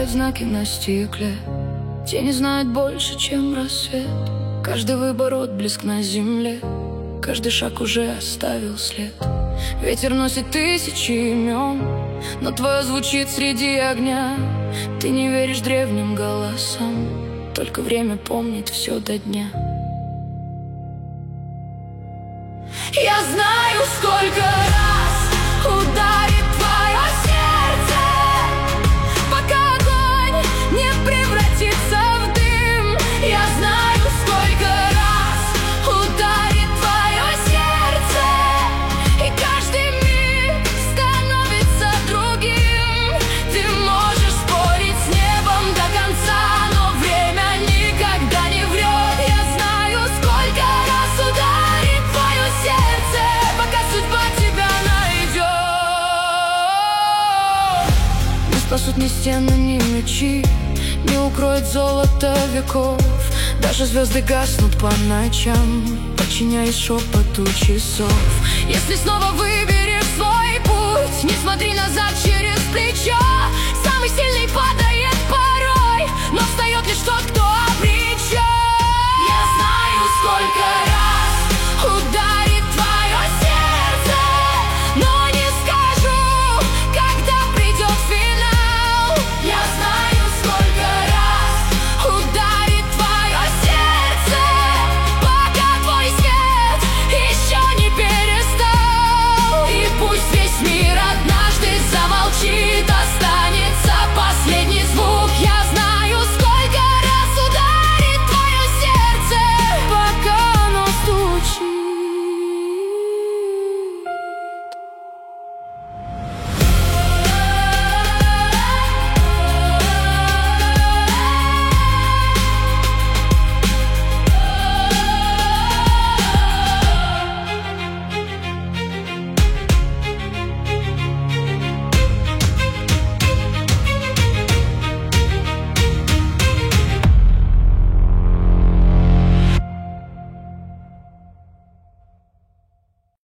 читает знаки на стекле. Тени знают больше, чем рассвет. Каждый выбор отблеск на земле, каждый шаг уже оставил след. Ветер носит тысячи имен, но твое звучит среди огня. Ты не веришь древним голосам, только время помнит все до дня. Я знаю, сколько раз ударит твое сердце, пока огонь не превратится в дым. Я знаю, сколько раз ударит твое сердце, и каждый миг становится другим. Ты можешь спорить с небом до конца, но время никогда не врет. Я знаю, сколько раз ударит твое сердце, пока судьба тебя найдет. Не спасут ни стены, ни мечи, не укроет золото веков. Даже звезды гаснут по ночам, подчиняясь шепоту часов. Если снова выберешь свой путь, не смотри назад через плечо. Самый сильный падает порой, но